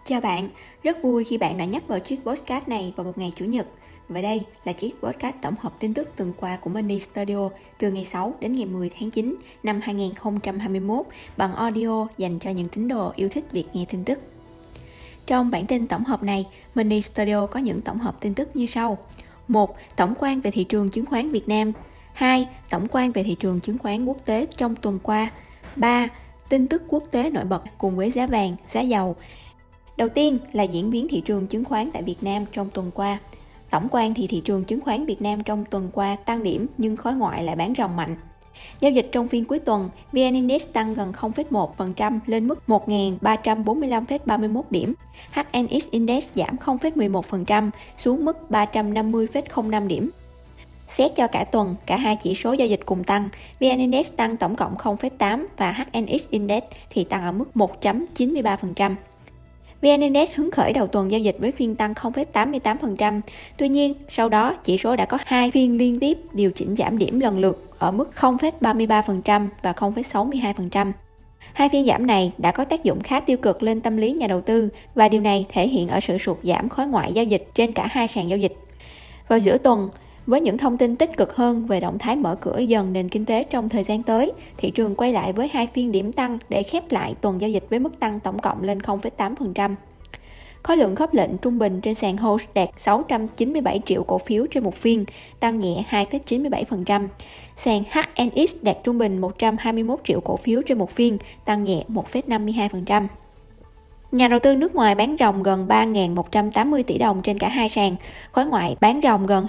Chào bạn, rất vui khi bạn đã nhấp vào chiếc podcast này vào một ngày Chủ nhật. Và đây là chiếc podcast tổng hợp tin tức tuần qua của Money Studio từ ngày 6 đến ngày 10 tháng 9 năm 2021 bằng audio dành cho những tín đồ yêu thích việc nghe tin tức. Trong bản tin tổng hợp này, Money Studio có những tổng hợp tin tức như sau. 1. Tổng quan về thị trường chứng khoán Việt Nam. 2. Tổng quan về thị trường chứng khoán quốc tế trong tuần qua. 3. Tin tức quốc tế nổi bật cùng với giá vàng, giá dầu. Đầu tiên là diễn biến thị trường chứng khoán tại Việt Nam trong tuần qua. Tổng quan thì thị trường chứng khoán Việt Nam trong tuần qua tăng điểm nhưng khối ngoại lại bán ròng mạnh. Giao dịch trong phiên cuối tuần, VN Index tăng gần 0,1% lên mức 1.345,31 điểm. HNX Index giảm 0,11% xuống mức 350,05 điểm. Xét cho cả tuần, cả hai chỉ số giao dịch cùng tăng. VN Index tăng tổng cộng 0,8 và HNX Index thì tăng ở mức 1.93%. VN Index hứng khởi đầu tuần giao dịch với phiên tăng 0,88%. Tuy nhiên, sau đó chỉ số đã có 2 phiên liên tiếp điều chỉnh giảm điểm lần lượt ở mức 0,33% và 0,62%. Hai phiên giảm này đã có tác dụng khá tiêu cực lên tâm lý nhà đầu tư và điều này thể hiện ở sự sụt giảm khối ngoại giao dịch trên cả hai sàn giao dịch. Vào giữa tuần, với những thông tin tích cực hơn về động thái mở cửa dần nền kinh tế trong thời gian tới, thị trường quay lại với 2 phiên điểm tăng để khép lại tuần giao dịch với mức tăng tổng cộng lên 0,8%. Khối lượng khớp lệnh trung bình trên sàn HOSE đạt 697 triệu cổ phiếu trên một phiên, tăng nhẹ 2,97%. Sàn HNX đạt trung bình 121 triệu cổ phiếu trên một phiên, tăng nhẹ 1,52%. Nhà đầu tư nước ngoài bán ròng gần 3.180 tỷ đồng trên cả hai sàn, khối ngoại bán ròng gần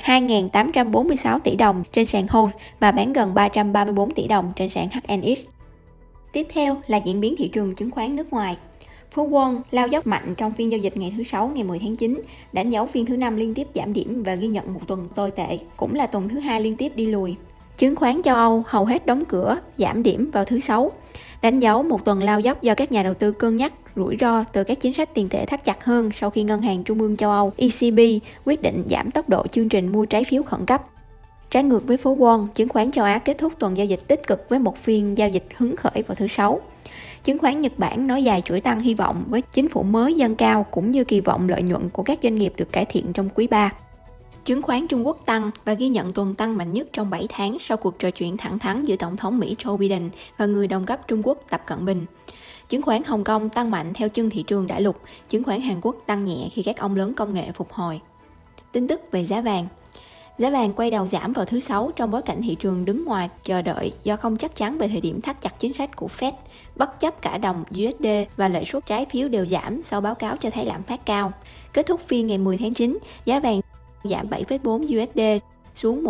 2.846 tỷ đồng trên sàn HOSE và bán gần 334 tỷ đồng trên sàn HNX. Tiếp theo là diễn biến thị trường chứng khoán nước ngoài. Phú Quân lao dốc mạnh trong phiên giao dịch ngày thứ 6 ngày 10 tháng 9, đánh dấu phiên thứ 5 liên tiếp giảm điểm và ghi nhận một tuần tồi tệ, cũng là tuần thứ 2 liên tiếp đi lùi. Chứng khoán châu Âu hầu hết đóng cửa, giảm điểm vào thứ 6, đánh dấu một tuần lao dốc do các nhà đầu tư cân nhắc rủi ro từ các chính sách tiền tệ thắt chặt hơn sau khi Ngân hàng Trung ương châu Âu ECB quyết định giảm tốc độ chương trình mua trái phiếu khẩn cấp. Trái ngược với Phú Quân, chứng khoán châu Á kết thúc tuần giao dịch tích cực với một phiên giao dịch hứng khởi vào thứ 6. Chứng khoán Nhật Bản nối dài chuỗi tăng hy vọng với chính phủ mới dâng cao cũng như kỳ vọng lợi nhuận của các doanh nghiệp được cải thiện trong quý 3. Chứng khoán Trung Quốc tăng và ghi nhận tuần tăng mạnh nhất trong 7 tháng sau cuộc trò chuyện thẳng thắn giữa Tổng thống Mỹ Joe Biden và người đồng cấp Trung Quốc Tập Cận Bình. Chứng khoán Hồng Kông tăng mạnh theo chân thị trường đại lục, chứng khoán Hàn Quốc tăng nhẹ khi các ông lớn công nghệ phục hồi. Tin tức về giá vàng. Giá vàng quay đầu giảm vào thứ 6 trong bối cảnh thị trường đứng ngoài chờ đợi do không chắc chắn về thời điểm thắt chặt chính sách của Fed, bất chấp cả đồng USD và lợi suất trái phiếu đều giảm sau báo cáo cho thấy lạm phát cao. Kết thúc phiên ngày 10 tháng 9, giá vàng giảm 7,4 USD xuống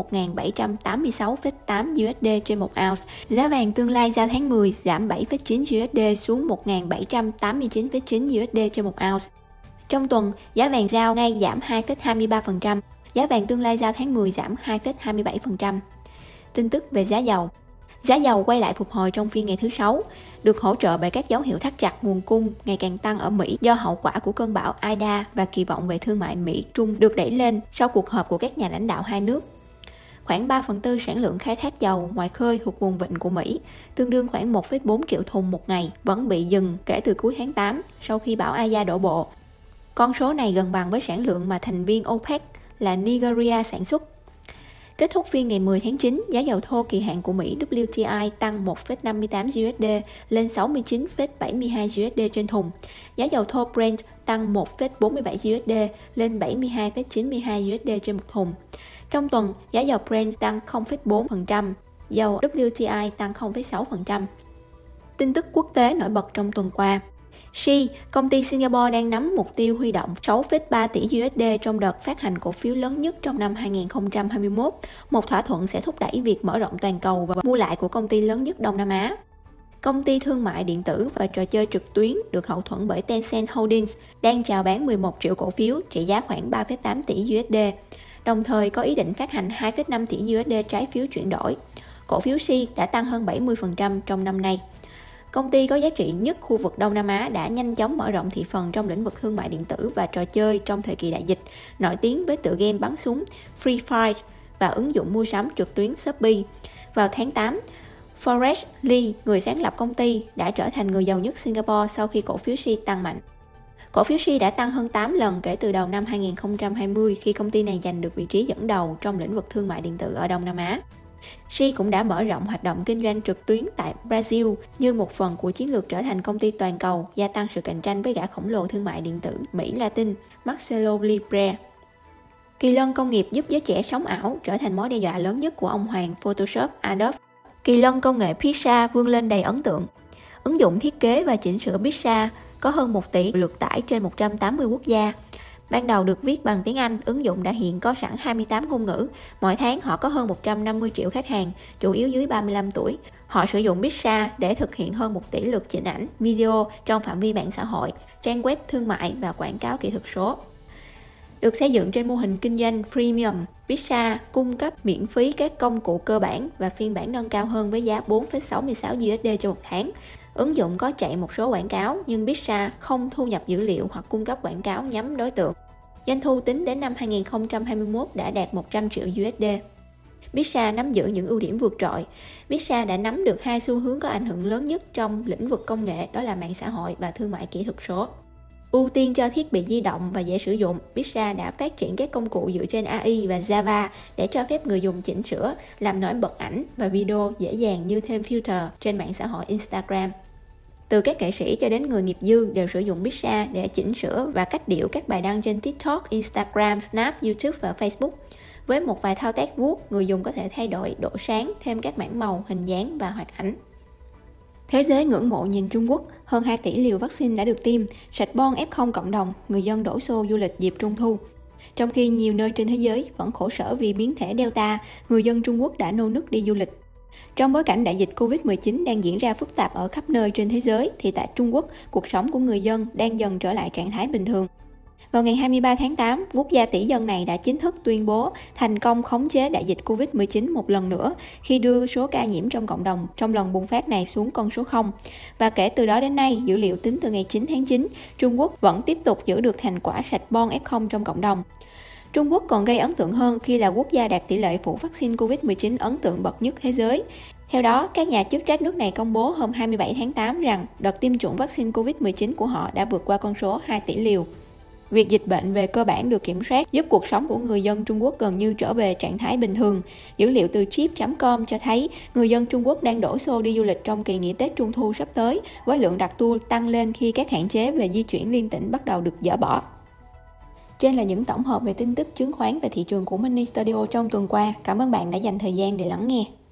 1.786,8 USD trên 1 ounce. Giá vàng tương lai giao tháng 10 giảm 7,9 USD xuống 1.789,9 USD trên 1 ounce. Trong tuần, giá vàng giao ngay giảm 2,23%, giá vàng tương lai giao tháng 10 giảm 2,27%. Tin tức về giá dầu. Giá dầu quay lại phục hồi trong phiên ngày thứ 6, được hỗ trợ bởi các dấu hiệu thắt chặt nguồn cung ngày càng tăng ở Mỹ do hậu quả của cơn bão Ida và kỳ vọng về thương mại Mỹ-Trung được đẩy lên sau cuộc họp của các nhà lãnh đạo hai nước. Khoảng 3/4 sản lượng khai thác dầu ngoài khơi thuộc vùng vịnh của Mỹ, tương đương khoảng 1,4 triệu thùng một ngày, vẫn bị dừng kể từ cuối tháng 8 sau khi bão Ida đổ bộ. Con số này gần bằng với sản lượng mà thành viên OPEC là Nigeria sản xuất. Kết thúc phiên ngày 10 tháng 9, giá dầu thô kỳ hạn của Mỹ WTI tăng 1,58 USD lên 69,72 USD trên thùng. Giá dầu thô Brent tăng 1,47 USD lên 72,92 USD trên một thùng. Trong tuần, giá dầu Brent tăng 0,4%, dầu WTI tăng 0,6%. Tin tức quốc tế nổi bật trong tuần qua. Sea, công ty Singapore đang nắm mục tiêu huy động 6,3 tỷ USD trong đợt phát hành cổ phiếu lớn nhất trong năm 2021. Một thỏa thuận sẽ thúc đẩy việc mở rộng toàn cầu và mua lại của công ty lớn nhất Đông Nam Á. Công ty thương mại điện tử và trò chơi trực tuyến được hậu thuẫn bởi Tencent Holdings đang chào bán 11 triệu cổ phiếu trị giá khoảng 3,8 tỷ USD, đồng thời có ý định phát hành 2,5 tỷ USD trái phiếu chuyển đổi. Cổ phiếu Sea đã tăng hơn 70% trong năm nay. Công ty có giá trị nhất khu vực Đông Nam Á đã nhanh chóng mở rộng thị phần trong lĩnh vực thương mại điện tử và trò chơi trong thời kỳ đại dịch, nổi tiếng với tựa game bắn súng Free Fire và ứng dụng mua sắm trực tuyến Shopee. Vào tháng 8, Forrest Li, người sáng lập công ty, đã trở thành người giàu nhất Singapore sau khi cổ phiếu Sea tăng mạnh. Cổ phiếu Xi đã tăng hơn 8 lần kể từ đầu năm 2020 khi công ty này giành được vị trí dẫn đầu trong lĩnh vực thương mại điện tử ở Đông Nam Á. Xi cũng đã mở rộng hoạt động kinh doanh trực tuyến tại Brazil như một phần của chiến lược trở thành công ty toàn cầu, gia tăng sự cạnh tranh với gã khổng lồ thương mại điện tử Mỹ Latin, Marcelo Libre. Kỳ lân công nghiệp giúp giới trẻ sống ảo trở thành mối đe dọa lớn nhất của ông hoàng Photoshop Adobe. Kỳ lân công nghệ Pixar vươn lên đầy ấn tượng. Ứng dụng thiết kế và chỉnh sửa Pixar có hơn 1 tỷ lượt tải trên 180 quốc gia. Ban đầu được viết bằng tiếng Anh, ứng dụng đã hiện có sẵn 28 ngôn ngữ. Mỗi tháng họ có hơn 150 triệu khách hàng, chủ yếu dưới 35 tuổi. Họ sử dụng Pixar để thực hiện hơn 1 tỷ lượt chỉnh ảnh, video trong phạm vi mạng xã hội, trang web thương mại và quảng cáo kỹ thuật số. Được xây dựng trên mô hình kinh doanh freemium, Pixar cung cấp miễn phí các công cụ cơ bản và phiên bản nâng cao hơn với giá 4,66 USD cho một tháng. Ứng dụng có chạy một số quảng cáo nhưng Pixar không thu nhập dữ liệu hoặc cung cấp quảng cáo nhắm đối tượng. Doanh thu tính đến năm 2021 đã đạt 100 triệu USD. Pixar nắm giữ những ưu điểm vượt trội. Pixar đã nắm được hai xu hướng có ảnh hưởng lớn nhất trong lĩnh vực công nghệ, đó là mạng xã hội và thương mại kỹ thuật số. Ưu tiên cho thiết bị di động và dễ sử dụng, Pixar đã phát triển các công cụ dựa trên AI và Java để cho phép người dùng chỉnh sửa, làm nổi bật ảnh và video dễ dàng như thêm filter trên mạng xã hội Instagram. Từ các nghệ sĩ cho đến người nghiệp dư đều sử dụng Pixar để chỉnh sửa và cách điệu các bài đăng trên TikTok, Instagram, Snap, YouTube và Facebook. Với một vài thao tác vuốt, người dùng có thể thay đổi độ sáng, thêm các mảng màu, hình dáng và hoạt ảnh. Thế giới ngưỡng mộ nhìn Trung Quốc, hơn 2 tỷ liều vaccine đã được tiêm, sạch bon F0 cộng đồng, người dân đổ xô du lịch dịp Trung thu. Trong khi nhiều nơi trên thế giới vẫn khổ sở vì biến thể Delta, người dân Trung Quốc đã nô nức đi du lịch. Trong bối cảnh đại dịch Covid-19 đang diễn ra phức tạp ở khắp nơi trên thế giới, thì tại Trung Quốc, cuộc sống của người dân đang dần trở lại trạng thái bình thường. Vào ngày 23 tháng 8, quốc gia tỷ dân này đã chính thức tuyên bố thành công khống chế đại dịch Covid-19 một lần nữa khi đưa số ca nhiễm trong cộng đồng trong lần bùng phát này xuống con số 0. Và kể từ đó đến nay, dữ liệu tính từ ngày 9 tháng 9, Trung Quốc vẫn tiếp tục giữ được thành quả sạch bon F0 trong cộng đồng. Trung Quốc còn gây ấn tượng hơn khi là quốc gia đạt tỷ lệ phủ vaccine Covid-19 ấn tượng bậc nhất thế giới. Theo đó, các nhà chức trách nước này công bố hôm 27 tháng 8 rằng đợt tiêm chủng vaccine Covid-19 của họ đã vượt qua con số 2 tỷ liều. Việc dịch bệnh về cơ bản được kiểm soát giúp cuộc sống của người dân Trung Quốc gần như trở về trạng thái bình thường. Dữ liệu từ Trip.com cho thấy người dân Trung Quốc đang đổ xô đi du lịch trong kỳ nghỉ Tết Trung thu sắp tới, với lượng đặt tour tăng lên khi các hạn chế về di chuyển liên tỉnh bắt đầu được dỡ bỏ. Trên là những tổng hợp về tin tức chứng khoán và thị trường của Money Studio trong tuần qua. Cảm ơn bạn đã dành thời gian để lắng nghe.